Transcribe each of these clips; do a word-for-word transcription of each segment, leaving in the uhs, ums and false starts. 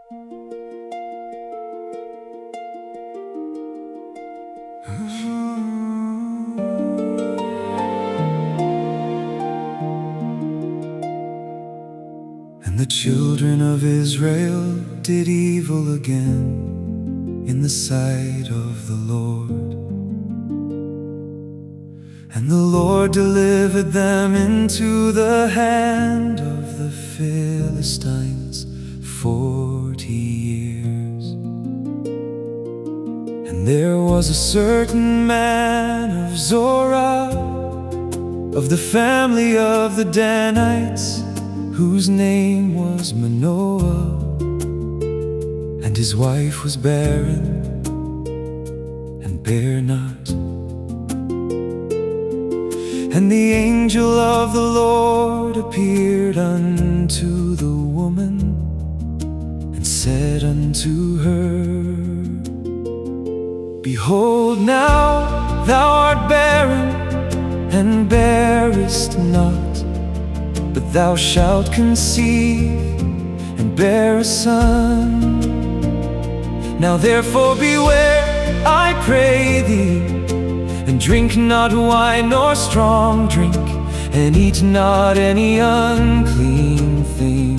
And the children of Israel did evil again in the sight of the Lord. And the Lord delivered them into the hand of the Philistines forty years. And there was a certain man of Zorah, of the family of the Danites, whose name was Manoah, and his wife was barren and bare not. And the angel of the Lord appeared unto the woman, and said unto her, Behold, now thou art barren, and bearest not, but thou shalt conceive, and bear a son. Now therefore beware, I pray thee, and drink not wine nor strong drink, and eat not any unclean thing.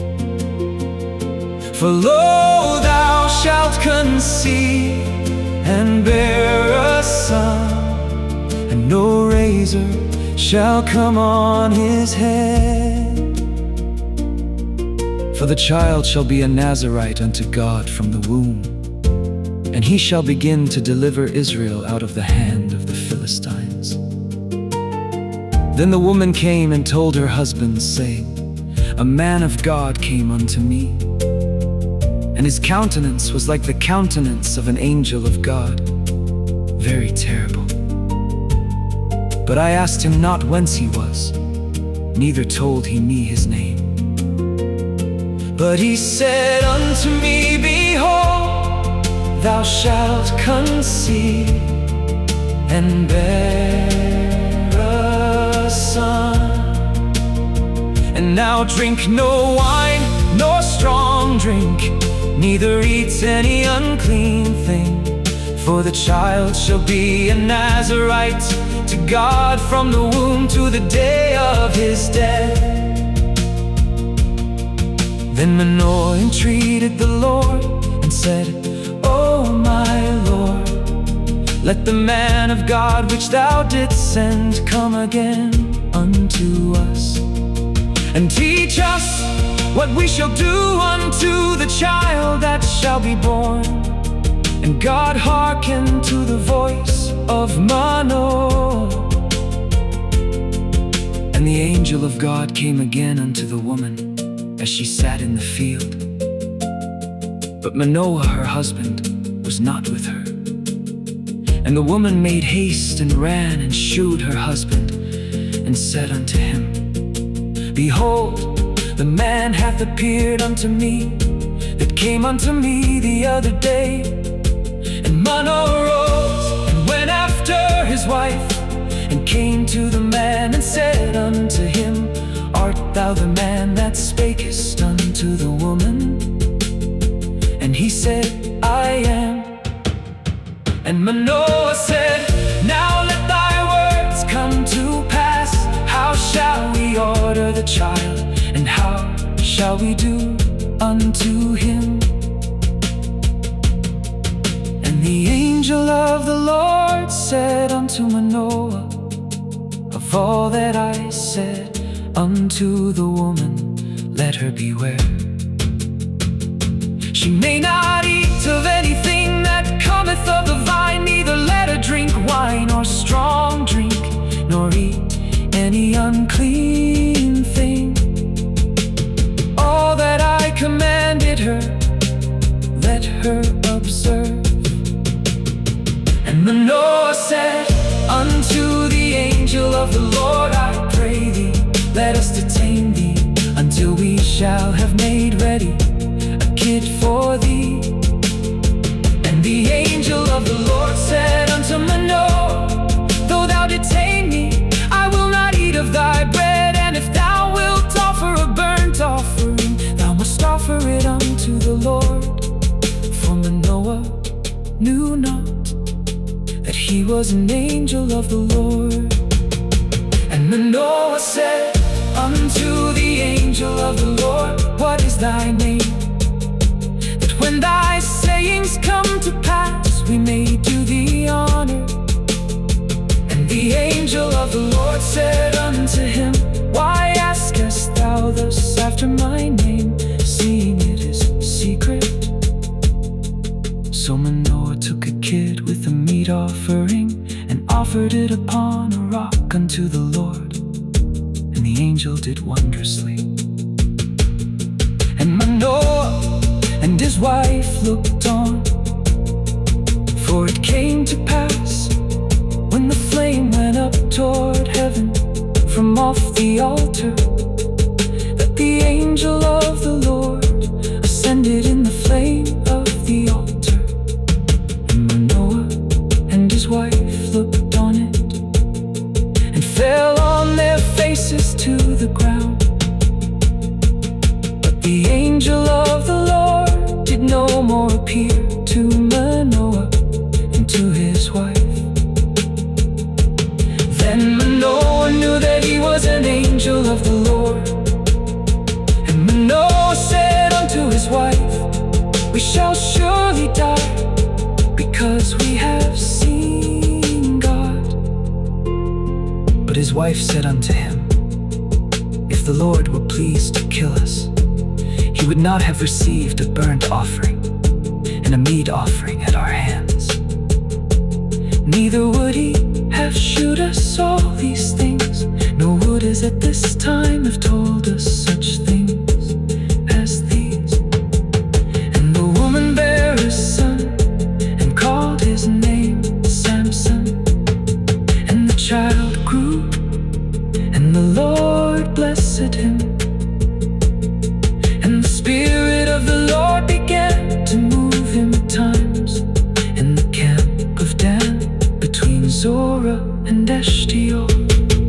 For lo, thou shalt conceive, and bear a son, and no razor shall come on his head. For the child shall be a Nazarite unto God from the womb, and he shall begin to deliver Israel out of the hand of the Philistines. Then the woman came and told her husband, saying, A man of God came unto me, and his countenance was like the countenance of an angel of God, very terrible. But I asked him not whence he was, neither told he me his name. But he said unto me, Behold, thou shalt conceive, and bear a son. And now drink no wine, nor strong drink, neither eat any unclean thing, for the child shall be a Nazarite to God from the womb to the day of his death. Then Manoah entreated the Lord, and said, O my Lord, let the man of God which thou didst send come again unto us, and teach us what we shall do unto the child that shall be born. And God hearkened to the voice of Manoah. And the angel of God came again unto the woman as she sat in the field. But Manoah her husband was not with her. And the woman made haste and ran and shewed her husband, and said unto him, Behold, the man hath appeared unto me, that came unto me the other day. And Manoah arose and went after his wife, and came to the man and said unto him, Art thou the man that spakest unto the woman? And he said, I am. And Manoah said, Now let thy words come to pass. How shall we order the child, and how shall we do unto him? And the angel of the Lord said unto Manoah, Of all that I said unto the woman, let her beware. She may not eat of anything that cometh of the vine, neither let her drink wine or strong drink, nor eat any unclean thing. All that I commanded her, let her observe. And Manoah said unto the angel of the Lord, I pray thee, let us detain thee until we shall have made ready a kid for thee. And the angel of the Lord said unto Manoah, Though thou detain me, I will not eat of thy bread. And if thou wilt offer a burnt offering, thou must offer it unto the Lord. was an angel of the Lord. And Manoah said unto the angel of the Lord, What is thy name? That when thy sayings come to pass, we may do thee honor. And the angel of the Lord said unto him, Why askest thou thus after my name, seeing it is secret? So Manoah took a kid with a meat offering, and offered it upon a rock unto the Lord. And the angel did wondrously. And Manoah and his wife looked on. For it came to pass, when the flame went up toward heaven from off the altar, that the angel of the Lord ascended in the flame of the altar. And Manoah and his wife looked on it, and fell on their faces to the ground. But the angel of the Lord did no more appear to Manoah and to his wife. Then Manoah knew that he was an angel of the Lord. And Manoah said unto his wife, We shall surely die, because we have seen God. But his wife said unto him, If the Lord were pleased to kill us, he would not have received a burnt offering and a meat offering at our hands. Neither would he have shewed us all these things, nor would as at this time have told us such things as these. And the woman bare a son, and called his name Samson. And the child grew, and the Lord blessed him. And the Spirit of the Lord began to move him at times in the camp of Dan, between Zorah and Eshtaol.